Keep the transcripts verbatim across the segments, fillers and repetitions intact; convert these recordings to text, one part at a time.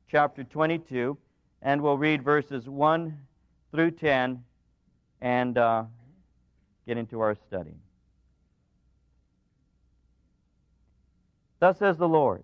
chapter twenty-two, and we'll read verses one through ten and uh, get into our study. Thus says the Lord,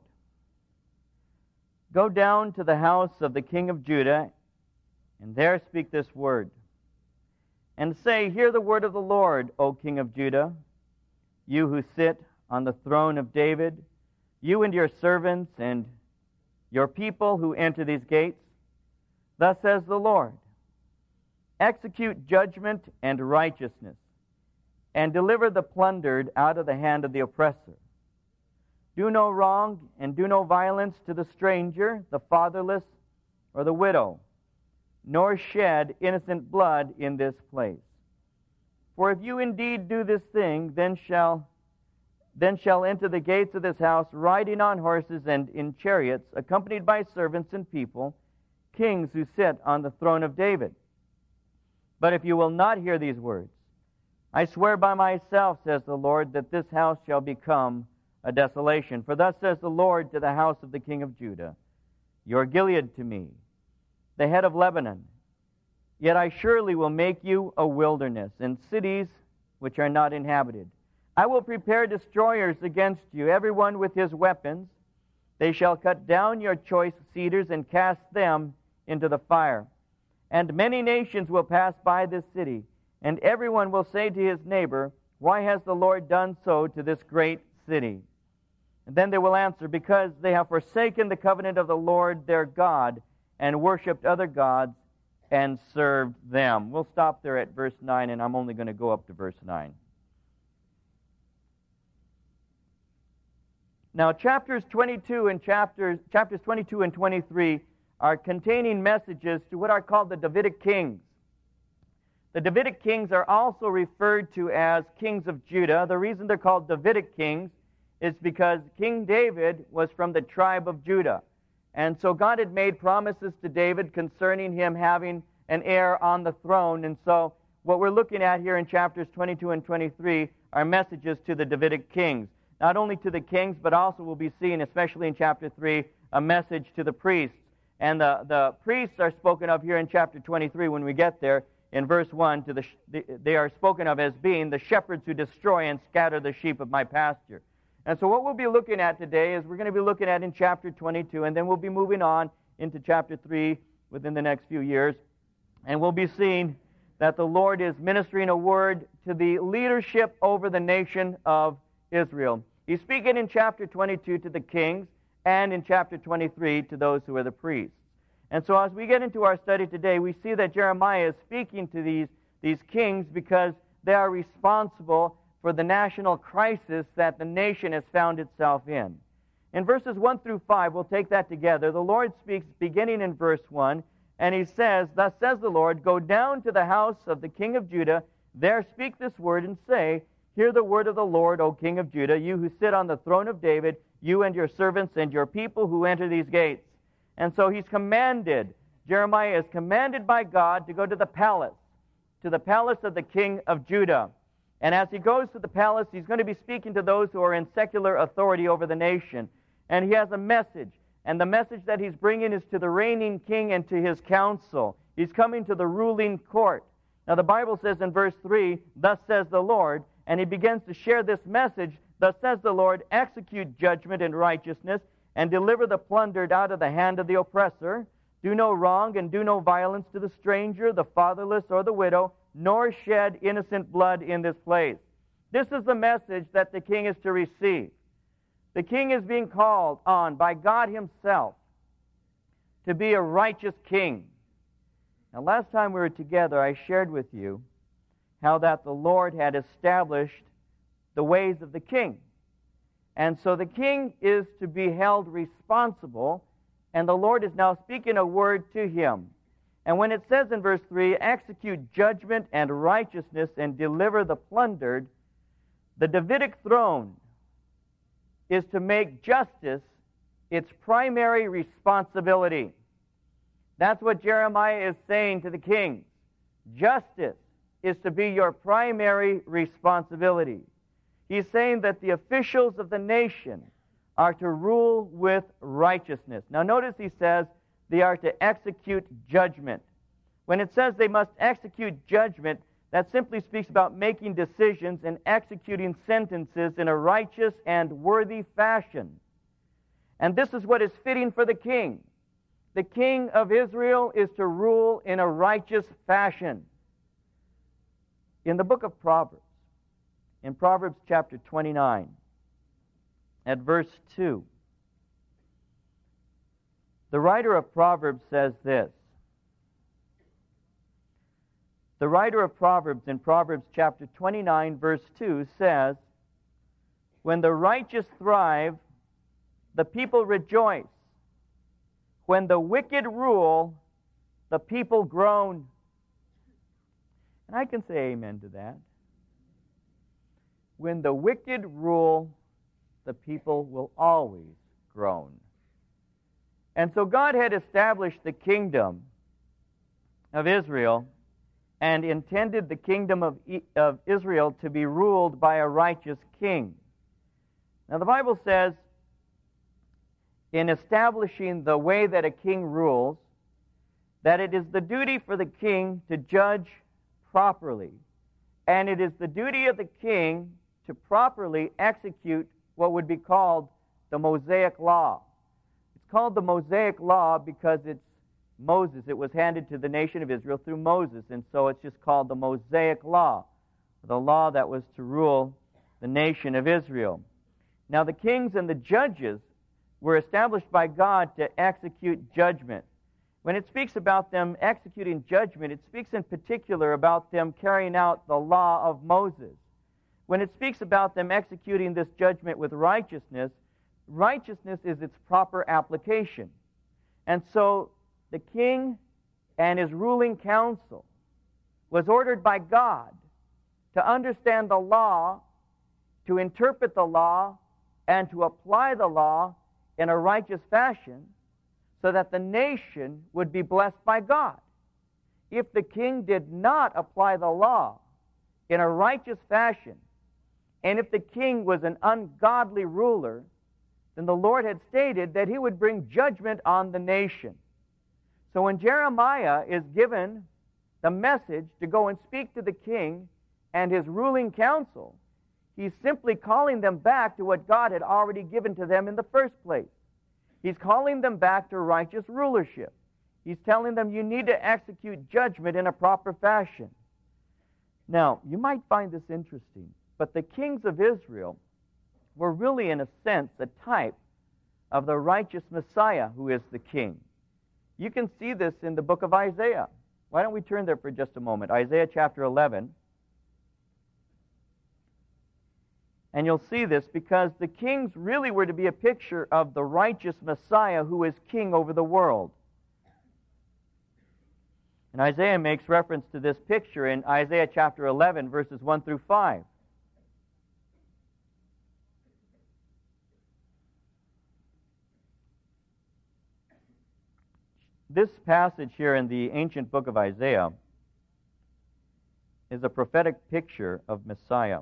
"Go down to the house of the king of Judah, and there speak this word. And say, Hear the word of the Lord, O king of Judah, you who sit on the throne of David, you and your servants and your people who enter these gates. Thus says the Lord, execute judgment and righteousness, and deliver the plundered out of the hand of the oppressor. Do no wrong and do no violence to the stranger, the fatherless, or the widow, nor shed innocent blood in this place. For if you indeed do this thing, then shall then shall enter the gates of this house riding on horses and in chariots, accompanied by servants and people, kings who sit on the throne of David. But if you will not hear these words, I swear by myself, says the Lord, that this house shall become a desolation. For thus says the Lord to the house of the king of Judah, You are Gilead to me, the head of Lebanon. Yet I surely will make you a wilderness, and cities which are not inhabited. I will prepare destroyers against you, everyone with his weapons. They shall cut down your choice cedars and cast them into the fire. And many nations will pass by this city, and everyone will say to his neighbor, Why has the Lord done so to this great city? And then they will answer, Because they have forsaken the covenant of the Lord their God, and worshipped other gods, and served them. We'll stop there at verse nine, and I'm only going to go up to verse nine. Now, chapters twenty-two and chapters chapters twenty-two and twenty-three are containing messages to what are called the Davidic kings. The Davidic kings are also referred to as kings of Judah. The reason they're called Davidic kings is because King David was from the tribe of Judah. And so God had made promises to David concerning him having an heir on the throne. And so what we're looking at here in chapters twenty-two and twenty-three are messages to the Davidic kings. Not only to the kings, but also we'll be seeing, especially in chapter three, a message to the priests. And the, the priests are spoken of here in chapter twenty-three when we get there. In verse one, to the, they are spoken of as being the shepherds who destroy and scatter the sheep of my pasture. And so what we'll be looking at today is we're going to be looking at in chapter twenty-two, and then we'll be moving on into chapter three within the next few years. And we'll be seeing that the Lord is ministering a word to the leadership over the nation of Israel. He's speaking in chapter twenty-two to the kings, and in chapter twenty-three to those who are the priests. And so as we get into our study today, we see that Jeremiah is speaking to these, these kings because they are responsible for the national crisis that the nation has found itself in. In verses one through five, we'll take that together. The Lord speaks beginning in verse one, and he says, Thus says the Lord, Go down to the house of the king of Judah, there speak this word, and say, Hear the word of the Lord, O king of Judah, you who sit on the throne of David, you and your servants and your people who enter these gates. And so he's commanded, Jeremiah is commanded by God to go to the palace, to the palace of the king of Judah. And as he goes to the palace, he's going to be speaking to those who are in secular authority over the nation. And he has a message. And the message that he's bringing is to the reigning king and to his council. He's coming to the ruling court. Now the Bible says in verse three, Thus says the Lord, and he begins to share this message, Thus says the Lord, execute judgment and righteousness, and deliver the plundered out of the hand of the oppressor. Do no wrong and do no violence to the stranger, the fatherless, or the widow, nor shed innocent blood in this place. This is the message that the king is to receive. The king is being called on by God himself to be a righteous king. Now, last time we were together, I shared with you how that the Lord had established the ways of the king. And so the king is to be held responsible, and the Lord is now speaking a word to him. And when it says in verse three, execute judgment and righteousness and deliver the plundered, the Davidic throne is to make justice its primary responsibility. That's what Jeremiah is saying to the kings. Justice is to be your primary responsibility. He's saying that the officials of the nation are to rule with righteousness. Now notice he says they are to execute judgment. When it says they must execute judgment, that simply speaks about making decisions and executing sentences in a righteous and worthy fashion. And this is what is fitting for the king. The king of Israel is to rule in a righteous fashion. In the book of Proverbs, in Proverbs chapter twenty-nine, at verse two, the writer of Proverbs says this. The writer of Proverbs in Proverbs chapter twenty-nine, verse two says, "When the righteous thrive, the people rejoice. When the wicked rule, the people groan." And I can say amen to that. When the wicked rule, the people will always groan. And so God had established the kingdom of Israel and intended the kingdom of, of Israel to be ruled by a righteous king. Now the Bible says, in establishing the way that a king rules, that it is the duty for the king to judge properly. And it is the duty of the king to properly execute what would be called the Mosaic Law. It's called the Mosaic Law because it's Moses. It was handed to the nation of Israel through Moses, and so it's just called the Mosaic Law, the law that was to rule the nation of Israel. Now the kings and the judges were established by God to execute judgment. When it speaks about them executing judgment, it speaks in particular about them carrying out the law of Moses. When it speaks about them executing this judgment with righteousness, righteousness is its proper application. And so the king and his ruling council was ordered by God to understand the law, to interpret the law, and to apply the law in a righteous fashion so that the nation would be blessed by God. If the king did not apply the law in a righteous fashion, and if the king was an ungodly ruler, then the Lord had stated that he would bring judgment on the nation. So when Jeremiah is given the message to go and speak to the king and his ruling council, he's simply calling them back to what God had already given to them in the first place. He's calling them back to righteous rulership. He's telling them you need to execute judgment in a proper fashion. Now, you might find this interesting, but the kings of Israel were really, in a sense, a type of the righteous Messiah who is the king. You can see this in the book of Isaiah. Why don't we turn there for just a moment? Isaiah chapter eleven. And you'll see this because the kings really were to be a picture of the righteous Messiah who is king over the world. And Isaiah makes reference to this picture in Isaiah chapter eleven, verses one through five. This passage here in the ancient book of Isaiah is a prophetic picture of Messiah.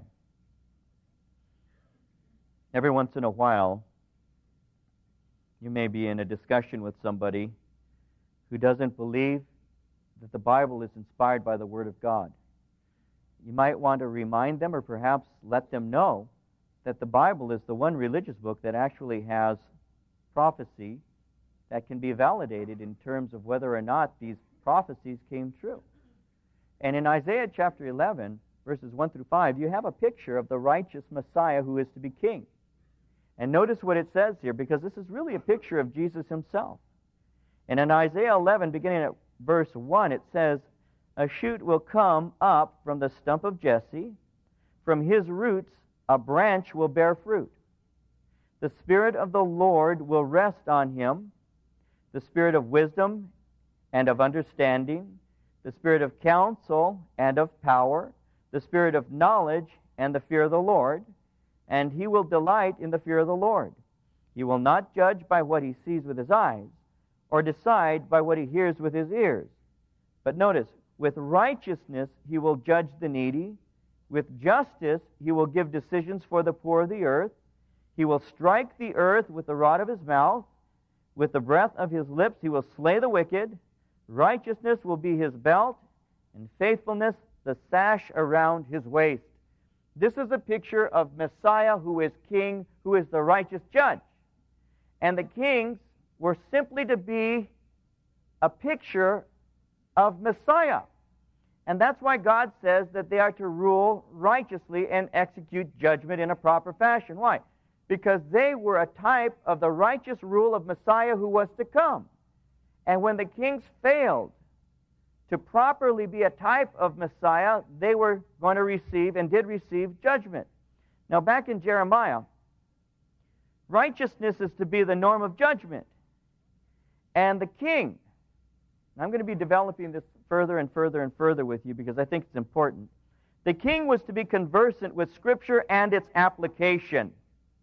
Every once in a while, you may be in a discussion with somebody who doesn't believe that the Bible is inspired by the Word of God. You might want to remind them or perhaps let them know that the Bible is the one religious book that actually has prophecy that can be validated in terms of whether or not these prophecies came true. And in Isaiah chapter eleven, verses one through five, you have a picture of the righteous Messiah who is to be king. And notice what it says here, because this is really a picture of Jesus himself. And in Isaiah eleven, beginning at verse one, it says, "A shoot will come up from the stump of Jesse. From his roots a branch will bear fruit. The Spirit of the Lord will rest on him, the Spirit of wisdom and of understanding, the Spirit of counsel and of power, the Spirit of knowledge and the fear of the Lord, and he will delight in the fear of the Lord. He will not judge by what he sees with his eyes, or decide by what he hears with his ears. But notice, with righteousness he will judge the needy. With justice he will give decisions for the poor of the earth. He will strike the earth with the rod of his mouth. With the breath of his lips he will slay the wicked. Righteousness will be his belt, and faithfulness the sash around his waist. This is a picture of Messiah who is king, who is the righteous judge. And the kings were simply to be a picture of Messiah. And that's why God says that they are to rule righteously and execute judgment in a proper fashion. Why? Because they were a type of the righteous rule of Messiah who was to come. And when the kings failed to properly be a type of Messiah, they were going to receive and did receive judgment. Now, back in Jeremiah, righteousness is to be the norm of judgment. And the king, and I'm going to be developing this further and further and further with you because I think it's important. The king was to be conversant with Scripture and its application.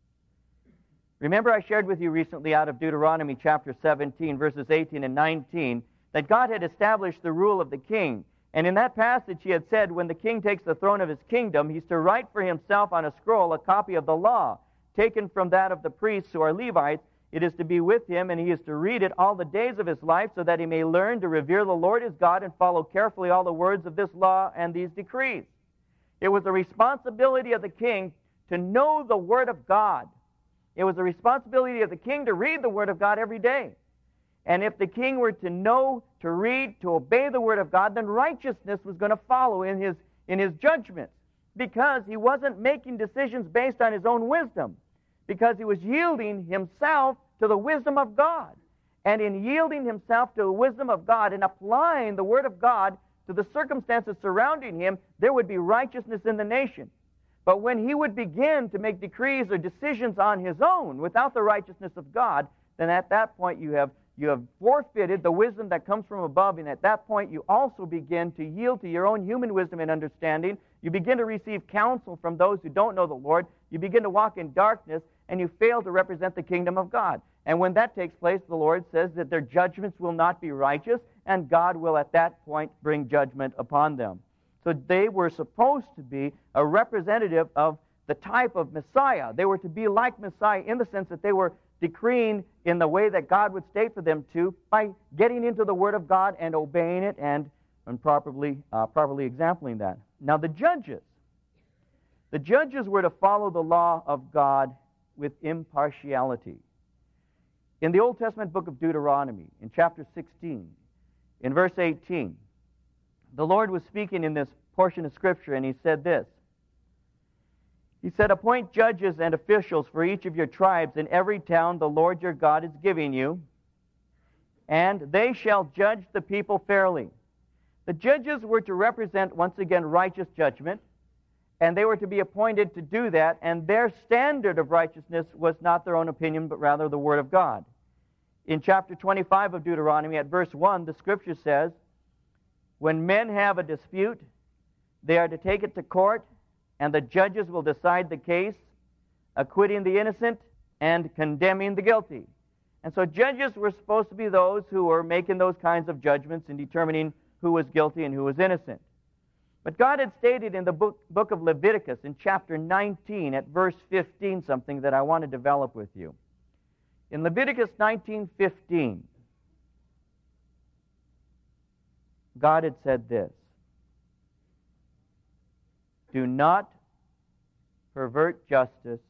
Remember, I shared with you recently out of Deuteronomy chapter seventeen, verses eighteen and nineteen, that God had established the rule of the king. And in that passage he had said, when the king takes the throne of his kingdom, he's to write for himself on a scroll a copy of the law, taken from that of the priests who are Levites. It is to be with him, and he is to read it all the days of his life, so that he may learn to revere the Lord his God and follow carefully all the words of this law and these decrees. It was the responsibility of the king to know the Word of God. It was the responsibility of the king to read the Word of God every day. And if the king were to know, to read, to obey the Word of God, then righteousness was going to follow in his, in his judgment, because he wasn't making decisions based on his own wisdom, because he was yielding himself to the wisdom of God. And in yielding himself to the wisdom of God and applying the Word of God to the circumstances surrounding him, there would be righteousness in the nation. But when he would begin to make decrees or decisions on his own without the righteousness of God, then at that point you have you have forfeited the wisdom that comes from above, and at that point you also begin to yield to your own human wisdom and understanding. You begin to receive counsel from those who don't know the Lord. You begin to walk in darkness, and you fail to represent the kingdom of God. And when that takes place, the Lord says that their judgments will not be righteous, and God will at that point bring judgment upon them. So they were supposed to be a representative of the type of Messiah. They were to be like Messiah in the sense that they were decreeing in the way that God would state for them to by getting into the Word of God and obeying it and, and properly, uh, properly exempling that. Now the judges. The judges were to follow the law of God with impartiality. In the Old Testament book of Deuteronomy, in chapter sixteen, in verse eighteen, the Lord was speaking in this portion of Scripture, and he said this. He said, appoint judges and officials for each of your tribes in every town the Lord your God is giving you, and they shall judge the people fairly. The judges were to represent, once again, righteous judgment, and they were to be appointed to do that, and their standard of righteousness was not their own opinion, but rather the Word of God. In chapter twenty-five of Deuteronomy, at verse one, the Scripture says, when men have a dispute, they are to take it to court, and the judges will decide the case, acquitting the innocent and condemning the guilty. And so judges were supposed to be those who were making those kinds of judgments and determining who was guilty and who was innocent. But God had stated in the book, book of Leviticus, in chapter nineteen, at verse fifteen, something that I want to develop with you. In Leviticus nineteen fifteen, God had said this, do not pervert justice.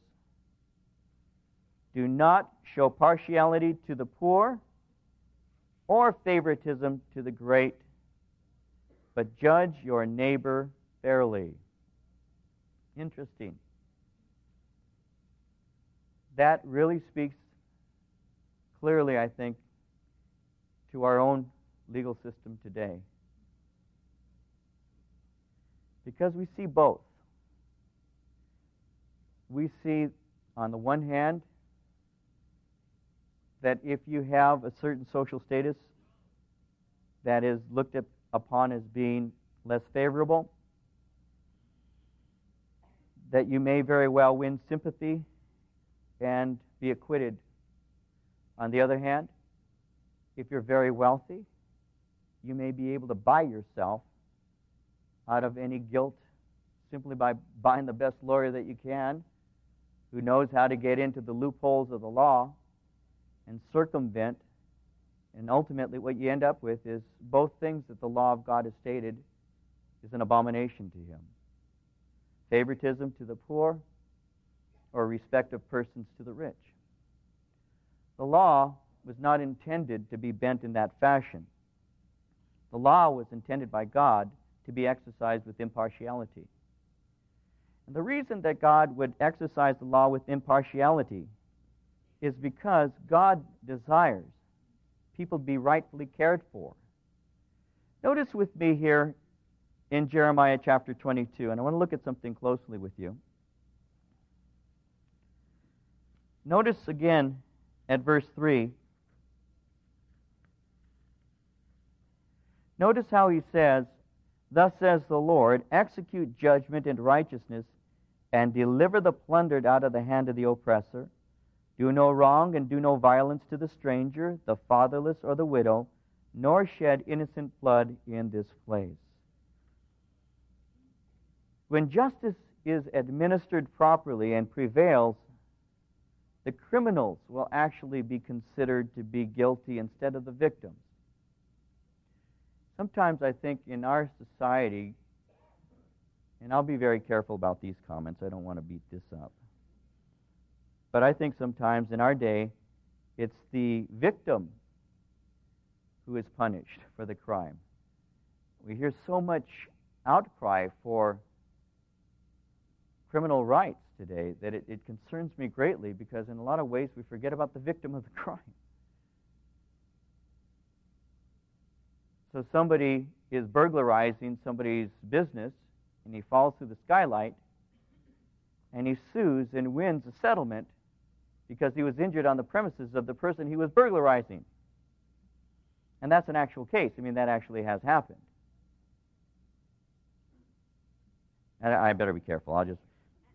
Do not show partiality to the poor or favoritism to the great, but judge your neighbor fairly. Interesting. That really speaks clearly, I think, to our own legal system today. Because we see both. We see, on the one hand, that if you have a certain social status that is looked at, upon as being less favorable, that you may very well win sympathy and be acquitted. On the other hand, if you're very wealthy, you may be able to buy yourself out of any guilt simply by buying the best lawyer that you can, who knows how to get into the loopholes of the law, and circumvent. And ultimately what you end up with is both things that the law of God has stated is an abomination to him. Favoritism to the poor or respect of persons to the rich. The law was not intended to be bent in that fashion. The law was intended by God to be exercised with impartiality. And the reason that God would exercise the law with impartiality is because God desires people be rightfully cared for. Notice with me here in Jeremiah chapter twenty-two, and I want to look at something closely with you. Notice again at verse three. Notice how he says, "Thus says the Lord, execute judgment and righteousness, and deliver the plundered out of the hand of the oppressor. Do no wrong and do no violence to the stranger, the fatherless, or the widow, nor shed innocent blood in this place." When justice is administered properly and prevails, the criminals will actually be considered to be guilty instead of the victims. Sometimes I think in our society, and I'll be very careful about these comments, I don't want to beat this up, but I think sometimes in our day, it's the victim who is punished for the crime. We hear so much outcry for criminal rights today that it, it concerns me greatly, because in a lot of ways we forget about the victim of the crime. So somebody is burglarizing somebody's business, and he falls through the skylight, and he sues and wins a settlement because he was injured on the premises of the person he was burglarizing. And that's an actual case. I mean, that actually has happened. And I better be careful. I'll just,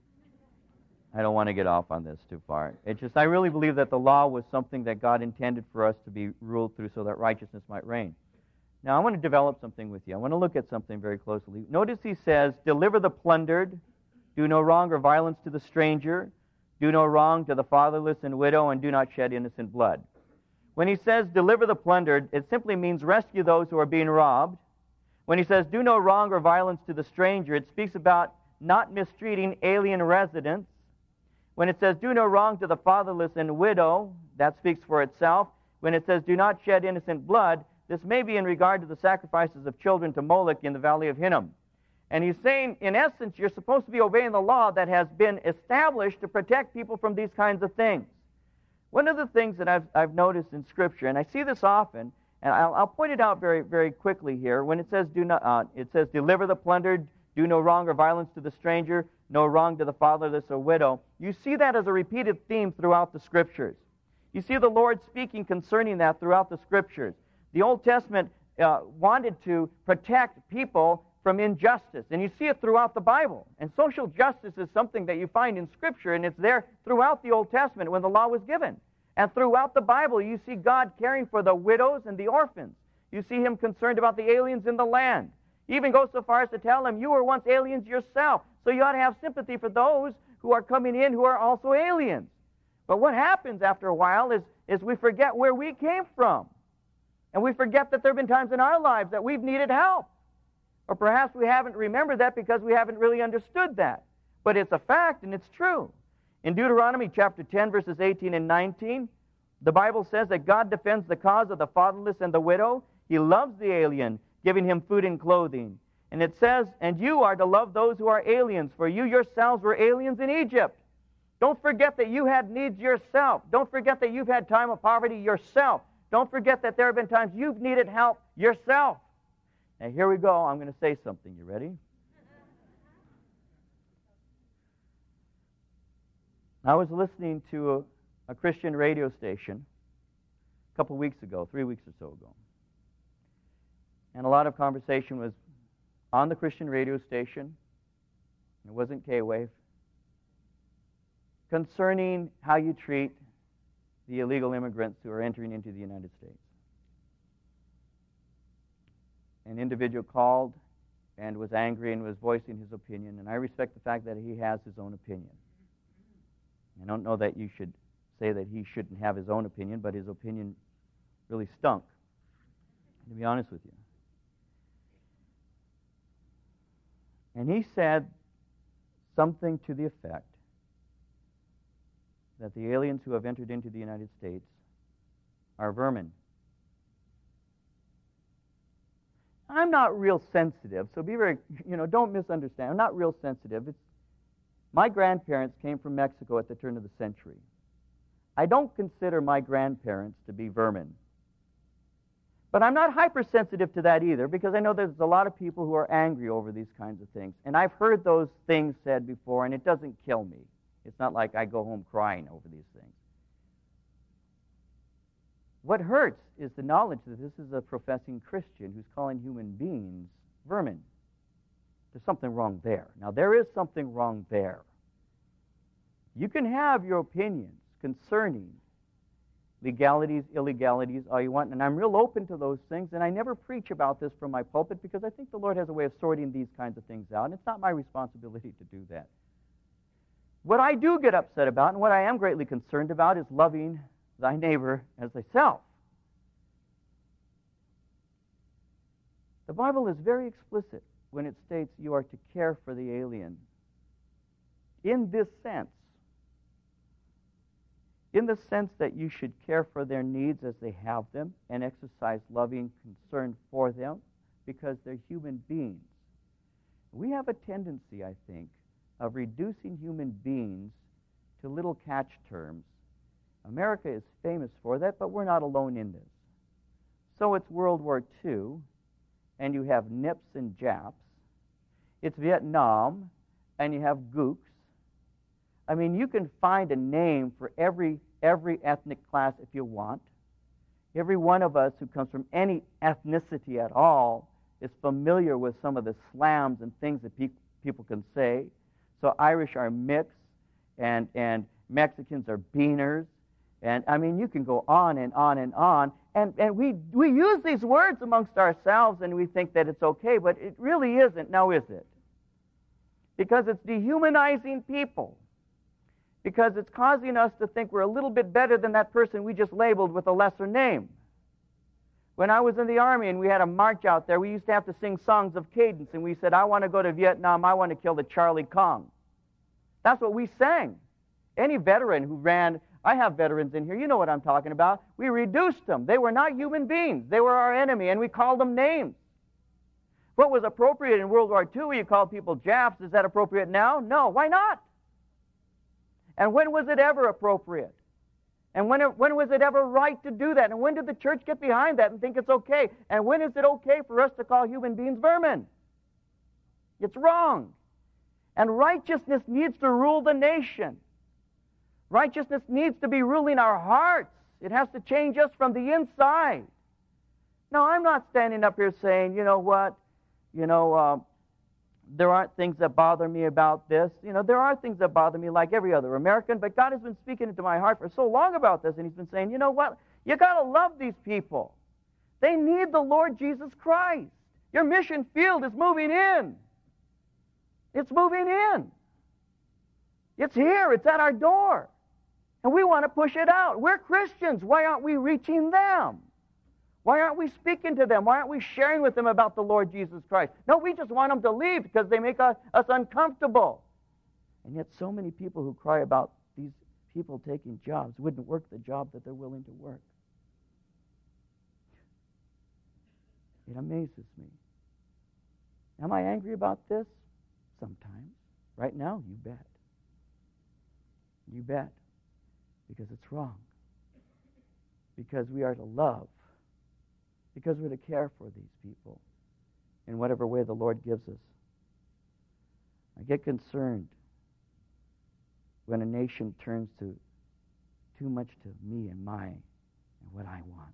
I don't want to get off on this too far. It's just, I really believe that the law was something that God intended for us to be ruled through so that righteousness might reign. Now, I want to develop something with you. I want to look at something very closely. Notice he says, deliver the plundered, do no wrong or violence to the stranger, do no wrong to the fatherless and widow, and do not shed innocent blood. When he says deliver the plundered, it simply means rescue those who are being robbed. When he says do no wrong or violence to the stranger, it speaks about not mistreating alien residents. When it says do no wrong to the fatherless and widow, that speaks for itself. When it says do not shed innocent blood, this may be in regard to the sacrifices of children to Moloch in the valley of Hinnom. And he's saying, in essence, you're supposed to be obeying the law that has been established to protect people from these kinds of things. One of the things that I've, I've noticed in Scripture, and I see this often, and I'll, I'll point it out very, very quickly here. When it says do not, uh, it says deliver the plundered, do no wrong or violence to the stranger, no wrong to the fatherless or widow. You see that as a repeated theme throughout the Scriptures. You see the Lord speaking concerning that throughout the Scriptures. The Old Testament uh, wanted to protect people from injustice, and you see it throughout the Bible. And social justice is something that you find in Scripture, and it's there throughout the Old Testament when the law was given. And throughout the Bible, you see God caring for the widows and the orphans. You see Him concerned about the aliens in the land. He even goes so far as to tell them, you were once aliens yourself, so you ought to have sympathy for those who are coming in who are also aliens. But what happens after a while is, is we forget where we came from. And we forget that there have been times in our lives that we've needed help. Or perhaps we haven't remembered that because we haven't really understood that. But it's a fact and it's true. In Deuteronomy chapter ten, verses eighteen and nineteen, the Bible says that God defends the cause of the fatherless and the widow. He loves the alien, giving him food and clothing. And it says, and you are to love those who are aliens, for you yourselves were aliens in Egypt. Don't forget that you had needs yourself. Don't forget that you've had time of poverty yourself. Don't forget that there have been times you've needed help yourself. Now, here we go. I'm going to say something. You ready? I was listening to a, a Christian radio station a couple weeks ago, three weeks or so ago. And a lot of conversation was on the Christian radio station. It wasn't K-Wave. Concerning how you treat the illegal immigrants who are entering into the United States. An individual called and was angry and was voicing his opinion, and I respect the fact that he has his own opinion. I don't know that you should say that he shouldn't have his own opinion, but his opinion really stunk, to be honest with you. And he said something to the effect that the aliens who have entered into the United States are vermin. I'm not real sensitive, so be very, you know, don't misunderstand. I'm not real sensitive. It's, my grandparents came from Mexico at the turn of the century. I don't consider my grandparents to be vermin. But I'm not hypersensitive to that either, because I know there's a lot of people who are angry over these kinds of things. And I've heard those things said before, and it doesn't kill me. It's not like I go home crying over these things. What hurts is the knowledge that this is a professing Christian who's calling human beings vermin. There's something wrong there. Now, there is something wrong there. You can have your opinions concerning legalities, illegalities, all you want, and I'm real open to those things, and I never preach about this from my pulpit because I think the Lord has a way of sorting these kinds of things out, and it's not my responsibility to do that. What I do get upset about, and what I am greatly concerned about, is loving thy neighbor as thyself. The Bible is very explicit when it states you are to care for the alien. In this sense, in the sense that you should care for their needs as they have them and exercise loving concern for them because they're human beings. We have a tendency, I think, of reducing human beings to little catch terms. America is famous for that, but we're not alone in this. So it's World War Two, and you have Nips and Japs. It's Vietnam, and you have Gooks. I mean, you can find a name for every every ethnic class if you want. Every one of us who comes from any ethnicity at all is familiar with some of the slams and things that pe- people can say. So Irish are mixed, and, and Mexicans are beaners. And, I mean, you can go on and on and on. And, and we, we use these words amongst ourselves, and we think that it's okay, but it really isn't. Now, is it? Because it's dehumanizing people. Because it's causing us to think we're a little bit better than that person we just labeled with a lesser name. When I was in the Army and we had a march out there, we used to have to sing songs of cadence, and we said, I want to go to Vietnam, I want to kill the Charlie Kong. That's what we sang. Any veteran who ran, I have veterans in here, you know what I'm talking about. We reduced them. They were not human beings. They were our enemy, and we called them names. What was appropriate in World War Two, you called people Japs, is that appropriate now? No. Why not? And when was it ever appropriate? And when, it, when was it ever right to do that? And when did the church get behind that and think it's okay? And when is it okay for us to call human beings vermin? It's wrong. And righteousness needs to rule the nation. Righteousness needs to be ruling our hearts. It has to change us from the inside. Now, I'm not standing up here saying, you know what, you know, uh, there aren't things that bother me about this. You know, there are things that bother me like every other American, but God has been speaking into my heart for so long about this, and He's been saying, you know what, you got to love these people. They need the Lord Jesus Christ. Your mission field is moving in. It's moving in. It's here. It's at our door. And we want to push it out. We're Christians. Why aren't we reaching them? Why aren't we speaking to them? Why aren't we sharing with them about the Lord Jesus Christ? No, we just want them to leave because they make us, us uncomfortable. And yet so many people who cry about these people taking jobs wouldn't work the job that they're willing to work. It amazes me. Am I angry about this? Sometimes. Right now, you bet. You bet. Because it's wrong. Because we are to love. Because we're to care for these people in whatever way the Lord gives us. I get concerned when a nation turns to too much to me and my and what I want.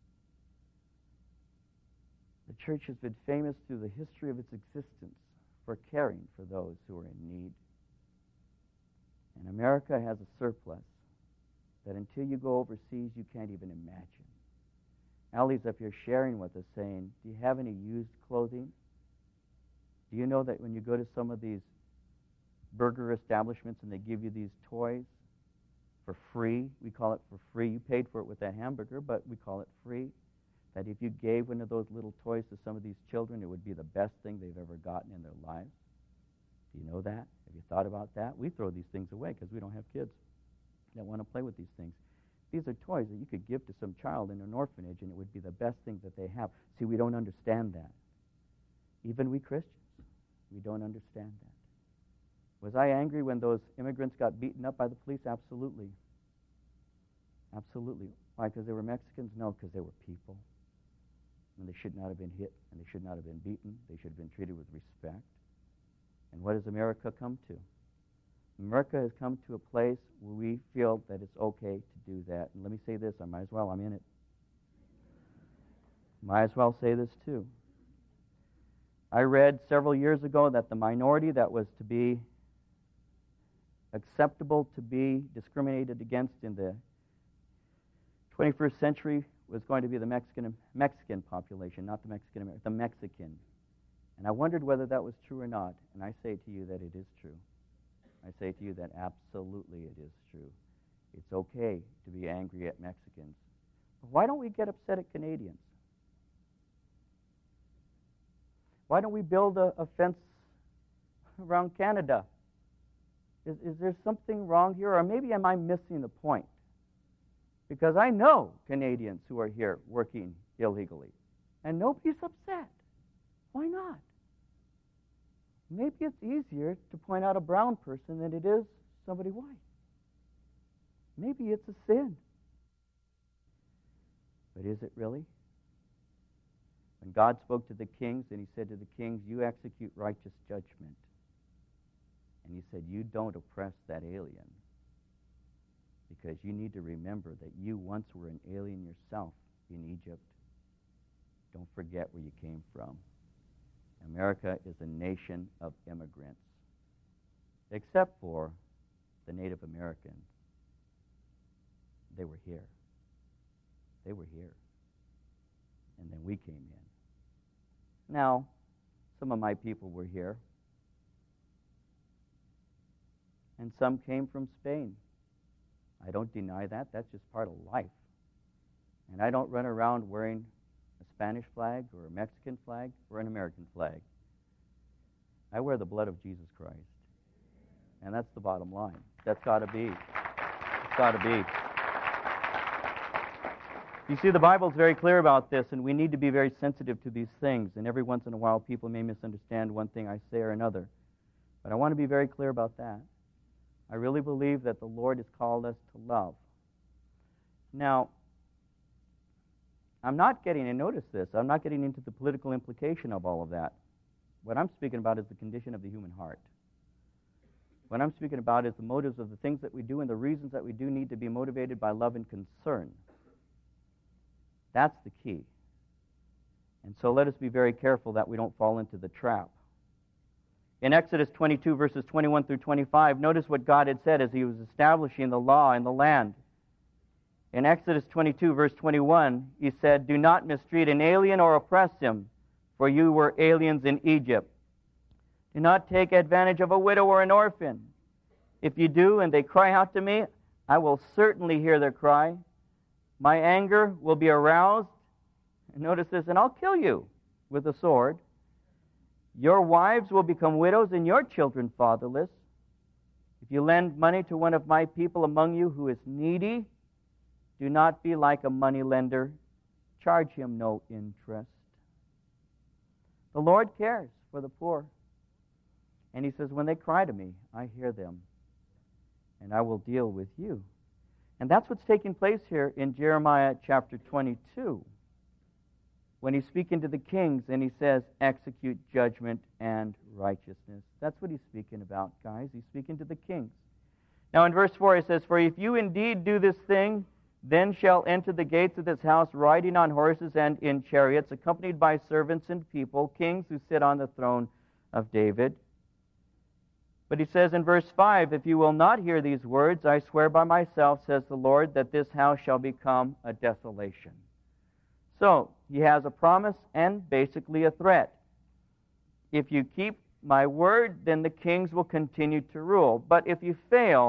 The church has been famous through the history of its existence for caring for those who are in need. And America has a surplus that until you go overseas, you can't even imagine. Allie's up here sharing with us saying, do you have any used clothing? Do you know that when you go to some of these burger establishments and they give you these toys, for free. We call it for free. You paid for it with that hamburger, but we call it free. That if you gave one of those little toys to some of these children, it would be the best thing they've ever gotten in their lives. Do you know that? Have you thought about that? We throw these things away because we don't have kids that want to play with these things. These are toys that you could give to some child in an orphanage, and it would be the best thing that they have. See, we don't understand that. Even we Christians, we don't understand that. Was I angry when those immigrants got beaten up by the police? Absolutely. Absolutely. Why? Because they were Mexicans? No, because they were people. And they should not have been hit, and they should not have been beaten. They should have been treated with respect. And what has America come to? America has come to a place where we feel that it's okay to do that. And let me say this, I might as well, I'm in it. Might as well say this too. I read several years ago that the minority that was to be acceptable to be discriminated against in the twenty-first century was going to be the Mexican Mexican population, not the Mexican American, the Mexican. And I wondered whether that was true or not, and I say to you that it is true. I say to you that absolutely it is true. It's okay to be angry at Mexicans. But why don't we get upset at Canadians? Why don't we build a, a fence around Canada? Is, is there something wrong here? Or maybe am I missing the point? Because I know Canadians who are here working illegally, and nobody's upset. Why not? Maybe it's easier to point out a brown person than it is somebody white. Maybe it's a sin. But is it really? When God spoke to the kings, and he said to the kings, you execute righteous judgment. And he said, you don't oppress that alien. Because you need to remember that you once were an alien yourself in Egypt. Don't forget where you came from. America is a nation of immigrants, except for the Native Americans. They were here. They were here. And then we came in. Now, some of my people were here, and some came from Spain. I don't deny that. That's just part of life. And I don't run around wearing a Spanish flag or a Mexican flag or an American flag. I wear the blood of Jesus Christ. And that's the bottom line. That's got to be. It's got to be. You see, the Bible's very clear about this, and we need to be very sensitive to these things. And every once in a while, people may misunderstand one thing I say or another. But I want to be very clear about that. I really believe that the Lord has called us to love. Now, I'm not getting, and notice this, I'm not getting into the political implication of all of that. What I'm speaking about is the condition of the human heart. What I'm speaking about is the motives of the things that we do and the reasons that we do need to be motivated by love and concern. That's the key. And so let us be very careful that we don't fall into the trap. In Exodus twenty-two, verses twenty-one through twenty-five, notice what God had said as he was establishing the law in the land. In Exodus twenty-two, verse twenty-one, he said, do not mistreat an alien or oppress him, for you were aliens in Egypt. Do not take advantage of a widow or an orphan. If you do, and they cry out to me, I will certainly hear their cry. My anger will be aroused. And notice this, and I'll kill you with a sword. Your wives will become widows and your children fatherless. If you lend money to one of my people among you who is needy, do not be like a moneylender. Charge him no interest. The Lord cares for the poor. And he says, when they cry to me, I hear them, and I will deal with you. And that's what's taking place here in Jeremiah chapter twenty-two. When he's speaking to the kings and he says, execute judgment and righteousness. That's what he's speaking about, guys. He's speaking to the kings. Now in verse four he says, for if you indeed do this thing, then shall enter the gates of this house riding on horses and in chariots, accompanied by servants and people, kings who sit on the throne of David. But he says in verse five, if you will not hear these words, I swear by myself, says the Lord, that this house shall become a desolation. So, he has a promise and basically a threat. If you keep my word, then the kings will continue to rule. But if you fail,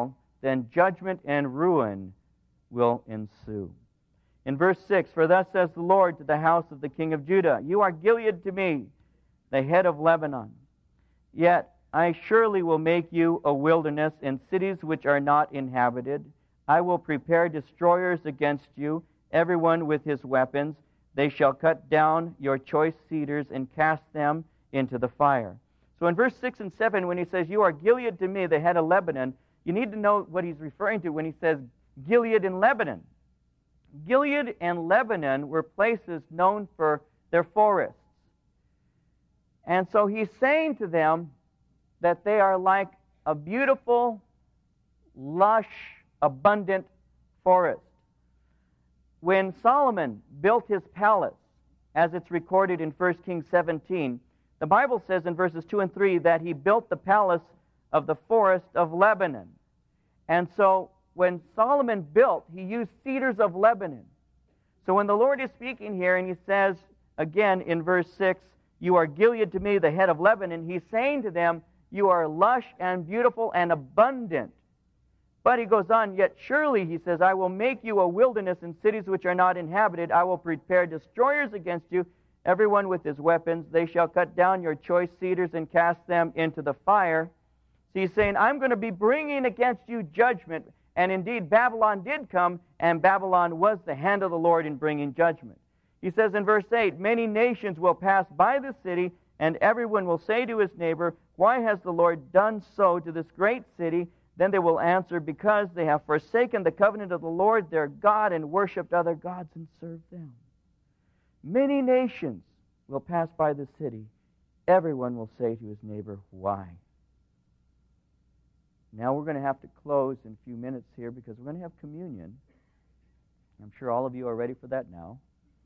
then judgment and ruin will ensue. In verse six, for thus says the Lord to the house of the king of Judah, you are Gilead to me, the head of Lebanon. Yet I surely will make you a wilderness in cities which are not inhabited. I will prepare destroyers against you, everyone with his weapons. They shall cut down your choice cedars and cast them into the fire. So in verse six and seven, when he says, you are Gilead to me, the head of Lebanon, you need to know what he's referring to when he says Gilead in Lebanon. Gilead and Lebanon were places known for their forests. And so he's saying to them that they are like a beautiful, lush, abundant forest. When Solomon built his palace, as it's recorded in First Kings seventeen, the Bible says in verses two and three that he built the palace of the forest of Lebanon. And so when Solomon built, he used cedars of Lebanon. So when the Lord is speaking here and he says, again in verse six, you are Gilead to me, the head of Lebanon, he's saying to them, you are lush and beautiful and abundant. But he goes on, yet surely, he says, I will make you a wilderness in cities which are not inhabited. I will prepare destroyers against you, everyone with his weapons. They shall cut down your choice cedars and cast them into the fire. So he's saying, I'm going to be bringing against you judgment. And indeed, Babylon did come, and Babylon was the hand of the Lord in bringing judgment. He says in verse eight, many nations will pass by the city, and everyone will say to his neighbor, why has the Lord done so to this great city? Then they will answer, because they have forsaken the covenant of the Lord their God and worshipped other gods and served them. Many nations will pass by the city. Everyone will say to his neighbor, why? Now we're going to have to close in a few minutes here because we're going to have communion. I'm sure all of you are ready for that now.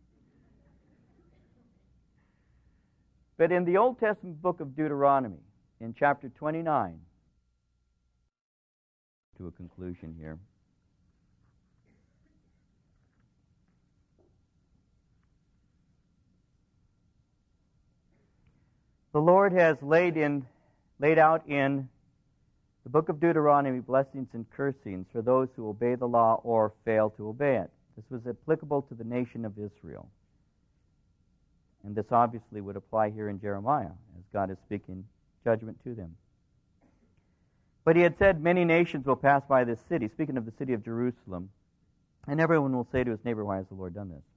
But in the Old Testament book of Deuteronomy, in chapter twenty-nine, to a conclusion here. The Lord has laid in, laid out in the book of Deuteronomy blessings and cursings for those who obey the law or fail to obey it. This was applicable to the nation of Israel. And this obviously would apply here in Jeremiah, as God is speaking judgment to them. But he had said, many nations will pass by this city, speaking of the city of Jerusalem, and everyone will say to his neighbor, why has the Lord done this?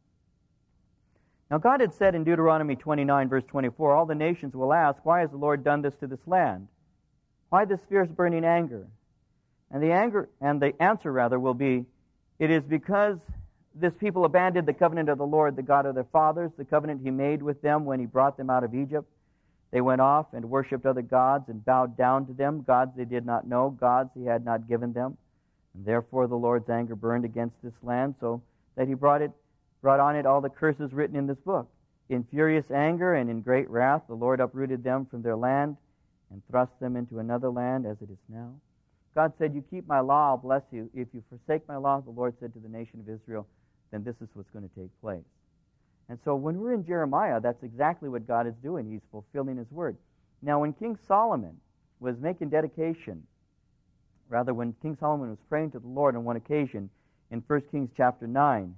Now God had said in Deuteronomy twenty-nine, verse twenty-four, all the nations will ask, why has the Lord done this to this land? Why this fierce burning anger? And the anger, and the answer rather will be, it is because this people abandoned the covenant of the Lord, the God of their fathers, the covenant he made with them when he brought them out of Egypt. They went off and worshipped other gods and bowed down to them, gods they did not know, gods he had not given them. And therefore the Lord's anger burned against this land, so that he brought it, brought on it all the curses written in this book. In furious anger and in great wrath, the Lord uprooted them from their land and thrust them into another land as it is now. God said, you keep my law, I'll bless you. If you forsake my law, the Lord said to the nation of Israel, then this is what's going to take place. And so when we're in Jeremiah, that's exactly what God is doing. He's fulfilling his word. Now, when King Solomon was making dedication, rather when King Solomon was praying to the Lord on one occasion in First Kings chapter nine,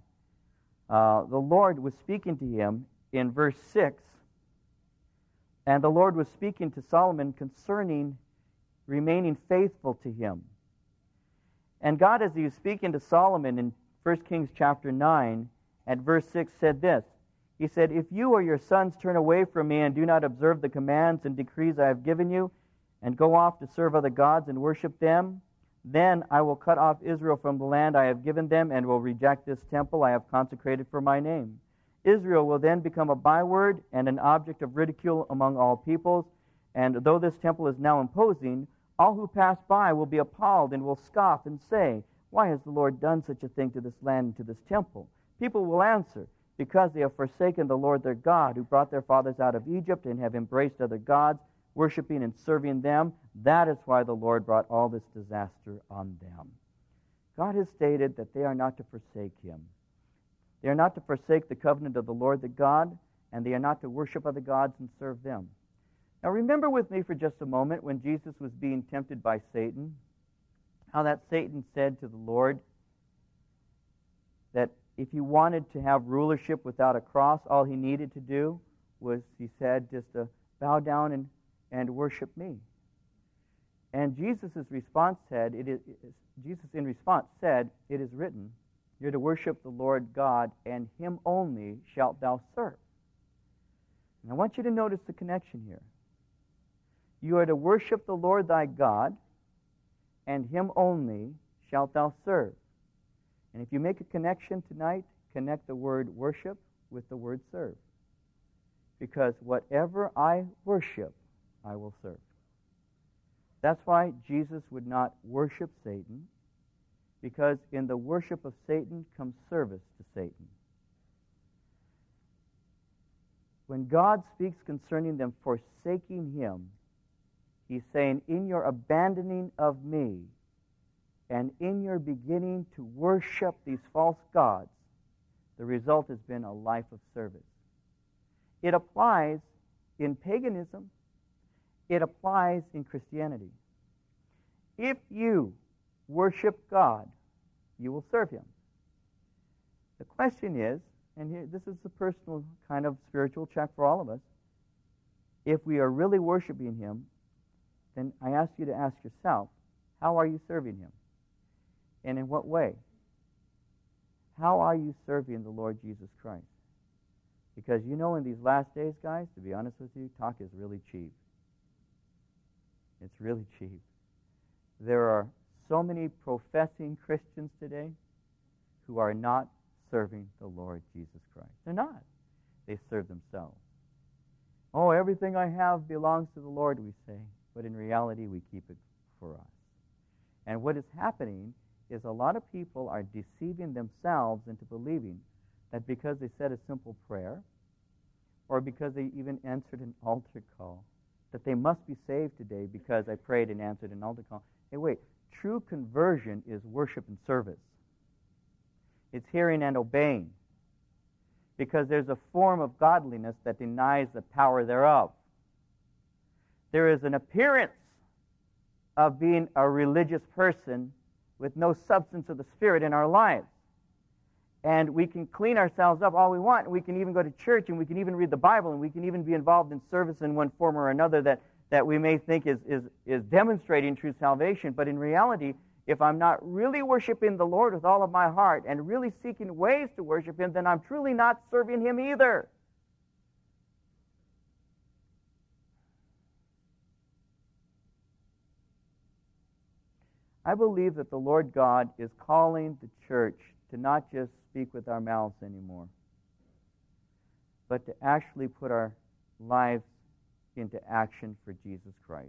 uh, the Lord was speaking to him in verse six, and the Lord was speaking to Solomon concerning remaining faithful to him. And God, as he was speaking to Solomon in First Kings chapter nine, at verse six, said this. He said, if you or your sons turn away from me and do not observe the commands and decrees I have given you, and go off to serve other gods and worship them, then I will cut off Israel from the land I have given them and will reject this temple I have consecrated for my name. Israel will then become a byword and an object of ridicule among all peoples, and though this temple is now imposing, all who pass by will be appalled and will scoff and say, why has the Lord done such a thing to this land and to this temple? People will answer, because they have forsaken the Lord their God, who brought their fathers out of Egypt, and have embraced other gods, worshiping and serving them. That is why the Lord brought all this disaster on them. God has stated that they are not to forsake him. They are not to forsake the covenant of the Lord their God, and they are not to worship other gods and serve them. Now remember with me for just a moment when Jesus was being tempted by Satan. how that Satan said to the Lord that if he wanted to have rulership without a cross, all he needed to do was, he said, just to bow down and, and worship me. And Jesus' response said, it is, Jesus in response said, it is written, you're to worship the Lord God, and him only shalt thou serve. And I want you to notice the connection here. You are to worship the Lord thy God, and him only shalt thou serve. And if you make a connection tonight, connect the word worship with the word serve. Because whatever I worship, I will serve. That's why Jesus would not worship Satan, because in the worship of Satan comes service to Satan. When God speaks concerning them forsaking him, he's saying, in your abandoning of me and in your beginning to worship these false gods, the result has been a life of service. It applies in paganism. It applies in Christianity. If you worship God, you will serve him. The question is, and here, this is the personal kind of spiritual check for all of us, if we are really worshiping him, then I ask you to ask yourself, how are you serving him? And in what way? How are you serving the Lord Jesus Christ? Because you know in these last days, guys, to be honest with you, talk is really cheap. It's really cheap. There are so many professing Christians today who are not serving the Lord Jesus Christ. They're not. They serve themselves. Oh, everything I have belongs to the Lord, we say. But in reality, we keep it for us. And what is happening is a lot of people are deceiving themselves into believing that because they said a simple prayer, or because they even answered an altar call, that they must be saved today because I prayed and answered an altar call. Hey, wait. True conversion is worship and service. It's hearing and obeying. Because there's a form of godliness that denies the power thereof. There is an appearance of being a religious person with no substance of the Spirit in our lives. And we can clean ourselves up all we want. We can even go to church, and we can even read the Bible, and we can even be involved in service in one form or another that, that we may think is, is, is demonstrating true salvation. But in reality, if I'm not really worshiping the Lord with all of my heart and really seeking ways to worship him, then I'm truly not serving him either. I believe that the Lord God is calling the church to not just speak with our mouths anymore, but to actually put our lives into action for Jesus Christ.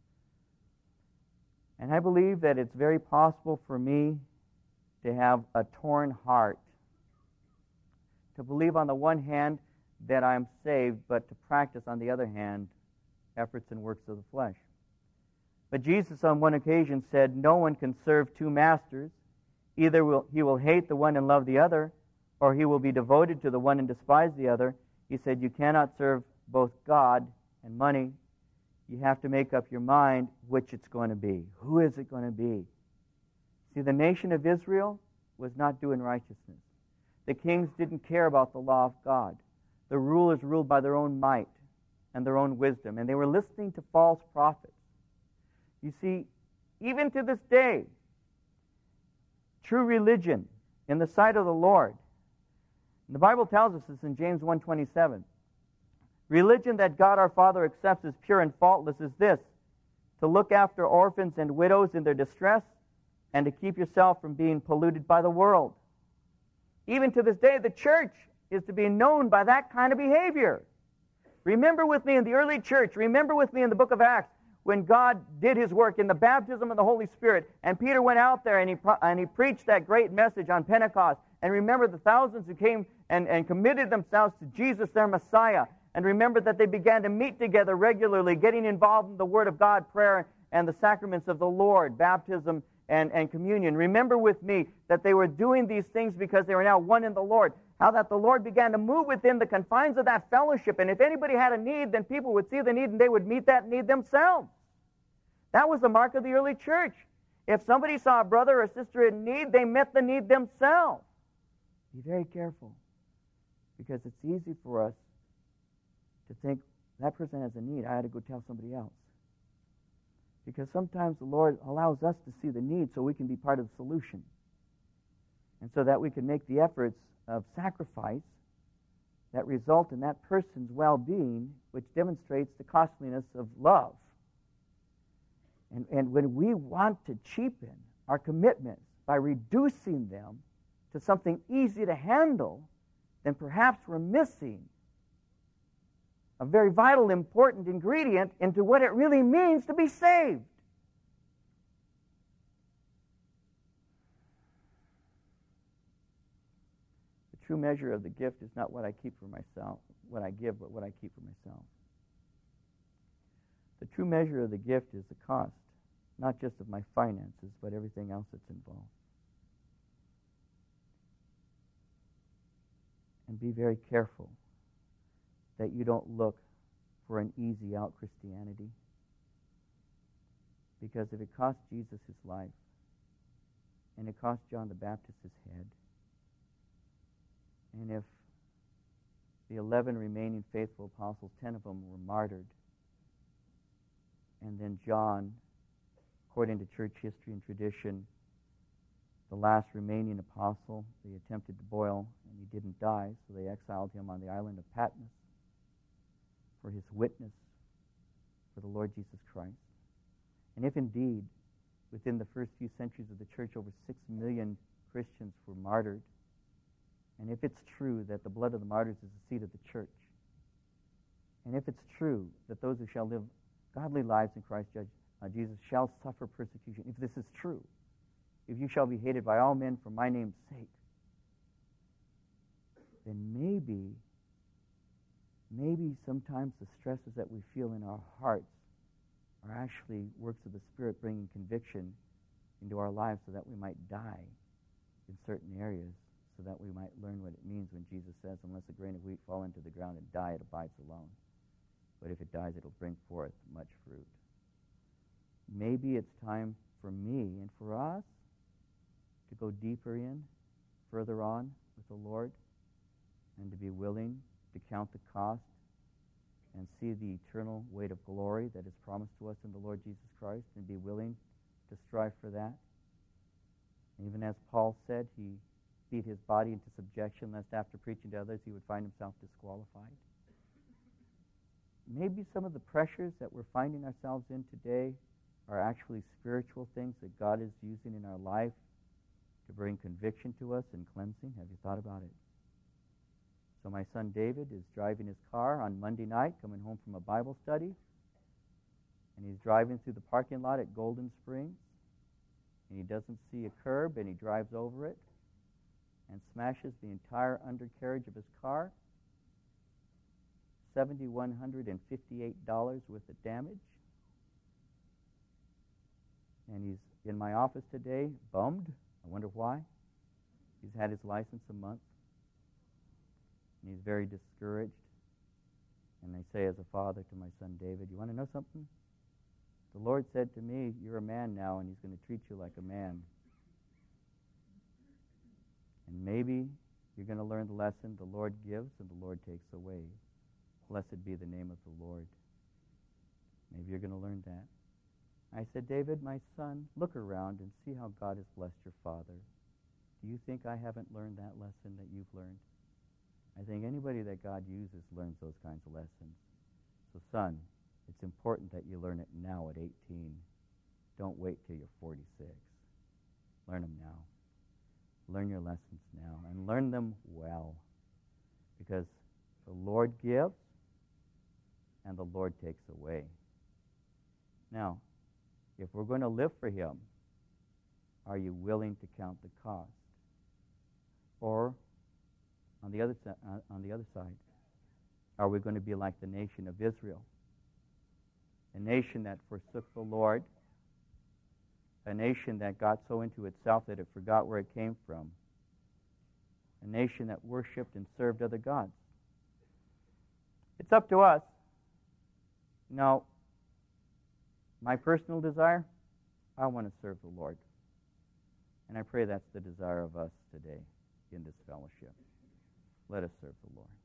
And I believe that it's very possible for me to have a torn heart, to believe on the one hand that I'm saved, but to practice on the other hand efforts and works of the flesh. But Jesus on one occasion said, no one can serve two masters. Either will, he will hate the one and love the other, or he will be devoted to the one and despise the other. He said, you cannot serve both God and money. You have to make up your mind which it's going to be. Who is it going to be? See, the nation of Israel was not doing righteousness. The kings didn't care about the law of God. The rulers ruled by their own might and their own wisdom, and they were listening to false prophets. You see, even to this day, true religion in the sight of the Lord, and the Bible tells us this in James one twenty-seven, religion that God our Father accepts as pure and faultless is this, to look after orphans and widows in their distress and to keep yourself from being polluted by the world. Even to this day, the church is to be known by that kind of behavior. Remember with me in the early church, remember with me in the book of Acts, when God did his work in the baptism of the Holy Spirit, and Peter went out there and he, and he preached that great message on Pentecost. And remember the thousands who came and, and committed themselves to Jesus, their Messiah. And remember that they began to meet together regularly, getting involved in the Word of God, prayer, and the sacraments of the Lord, baptism and, and communion. Remember with me that they were doing these things because they were now one in the Lord. How that the Lord began to move within the confines of that fellowship. And if anybody had a need, then people would see the need and they would meet that need themselves. That was the mark of the early church. If somebody saw a brother or sister in need, they met the need themselves. Be very careful, because it's easy for us to think, that person has a need, I ought to go tell somebody else. Because sometimes the Lord allows us to see the need so we can be part of the solution. And so that we can make the efforts of sacrifice that result in that person's well-being, which demonstrates the costliness of love. And, and when we want to cheapen our commitments by reducing them to something easy to handle, then perhaps we're missing a very vital, important ingredient into what it really means to be saved. The true measure of the gift is not what I keep for myself, what I give, but what I keep for myself. The true measure of the gift is the cost, not just of my finances, but everything else that's involved. And be very careful that you don't look for an easy out Christianity. Because if it cost Jesus his life, and it cost John the Baptist his head, and if the eleven remaining faithful apostles, ten of them were martyred, and then John, according to church history and tradition, the last remaining apostle, they attempted to boil, and he didn't die, so they exiled him on the island of Patmos for his witness for the Lord Jesus Christ. And if indeed, within the first few centuries of the church, over six million Christians were martyred, and if it's true that the blood of the martyrs is the seed of the church, and if it's true that those who shall live godly lives in Christ uh, Jesus shall suffer persecution, if this is true, if you shall be hated by all men for my name's sake, then maybe, maybe sometimes the stresses that we feel in our hearts are actually works of the Spirit bringing conviction into our lives so that we might die in certain areas, so that we might learn what it means when Jesus says, unless a grain of wheat fall into the ground and die, it abides alone. But if it dies, it'll bring forth much fruit. Maybe it's time for me and for us to go deeper in, further on with the Lord, and to be willing to count the cost and see the eternal weight of glory that is promised to us in the Lord Jesus Christ, and be willing to strive for that. Even as Paul said, he beat his body into subjection, lest after preaching to others he would find himself disqualified. Maybe some of the pressures that we're finding ourselves in today are actually spiritual things that God is using in our life to bring conviction to us and cleansing. Have you thought about it? So my son David is driving his car on Monday night, coming home from a Bible study, and he's driving through the parking lot at Golden Springs, and he doesn't see a curb, and he drives over it and smashes the entire undercarriage of his car, seven thousand one hundred fifty-eight dollars worth of damage. And he's in my office today, bummed. I wonder why. He's had his license a month, and he's very discouraged. And I say as a father to my son David, you want to know something? The Lord said to me, you're a man now, and he's going to treat you like a man. And maybe you're going to learn the lesson, the Lord gives and the Lord takes away. Blessed be the name of the Lord. Maybe you're going to learn that. I said, David, my son, look around and see how God has blessed your father. Do you think I haven't learned that lesson that you've learned? I think anybody that God uses learns those kinds of lessons. So, son, it's important that you learn it now at eighteen. Don't wait till you're forty-six. Learn them now. Learn your lessons now, and learn them well, because the Lord gives and the Lord takes away. Now, if we're going to live for him, are you willing to count the cost? Or, on the other, uh, on the other side, are we going to be like the nation of Israel? A nation that forsook the Lord, a nation that got so into itself that it forgot where it came from, a nation that worshipped and served other gods. It's up to us. Now, my personal desire I want to serve the Lord. And I pray that's the desire of us today in this fellowship. Let us serve the Lord.